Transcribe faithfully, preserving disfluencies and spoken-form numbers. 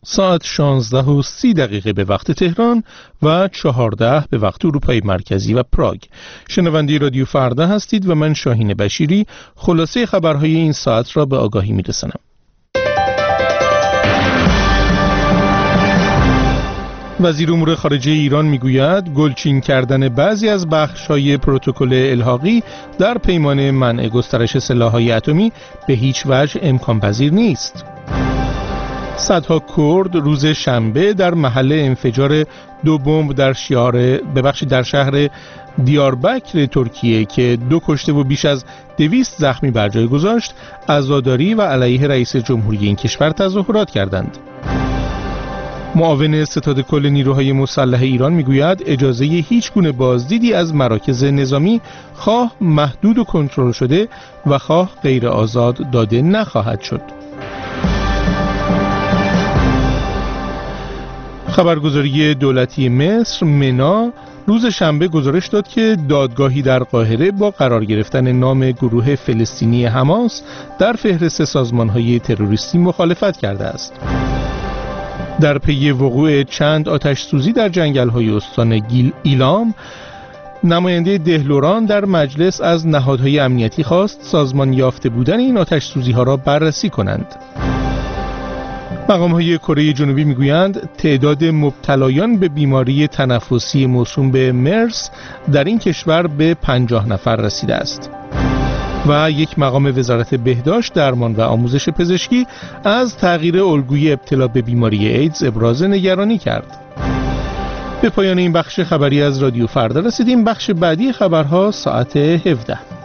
ساعت شانزده و سی دقیقه به وقت تهران و چهارده به وقت اروپای مرکزی و پراگ. شنونده رادیو فردا هستید و من شاهین بشیری خلاصه خبرهای این ساعت را به آگاهی می‌رسانم. وزیر امور خارجه ایران میگوید گلچین کردن بعضی از بخش‌های پروتکل الحاقی در پیمان منع گسترش سلاح‌های اتمی به هیچ وجه امکان پذیر نیست. صدها کرد روز شنبه در محل انفجار دو بمب در شیار ببخشید در شهر دیاربکر ترکیه که دو کشته و بیش از دویست زخمی بر جای گذاشت عزاداری و علیه رئیس جمهوری این کشور تظاهرات کردند. معاون ستاد کل نیروهای مسلح ایران میگوید اجازه هیچ گونه بازدیدی از مراکز نظامی خواه محدود و کنترل شده و خواه غیر آزاد داده نخواهد شد. خبرگزاری دولتی مصر منا روز شنبه گزارش داد که دادگاهی در قاهره با قرار گرفتن نام گروه فلسطینی حماس در فهرست سازمان‌های تروریستی مخالفت کرده است. در پی وقوع چند آتش سوزی در جنگل‌های استان گیل ایلام، نماینده دهلوران در مجلس از نهادهای امنیتی خواست سازمان یافته بودن این آتش سوزی‌ها را بررسی کنند. مقام‌های کره جنوبی میگویند تعداد مبتلایان به بیماری تنفسی موسوم به مرس در این کشور به پنجاه نفر رسیده است. و یک مقام وزارت بهداشت، درمان و آموزش پزشکی از تغییر الگوی ابتلا به بیماری ایدز ابراز نگرانی کرد. به پایان این بخش خبری از رادیو فردا رسیدیم. بخش بعدی خبرها ساعت هفده.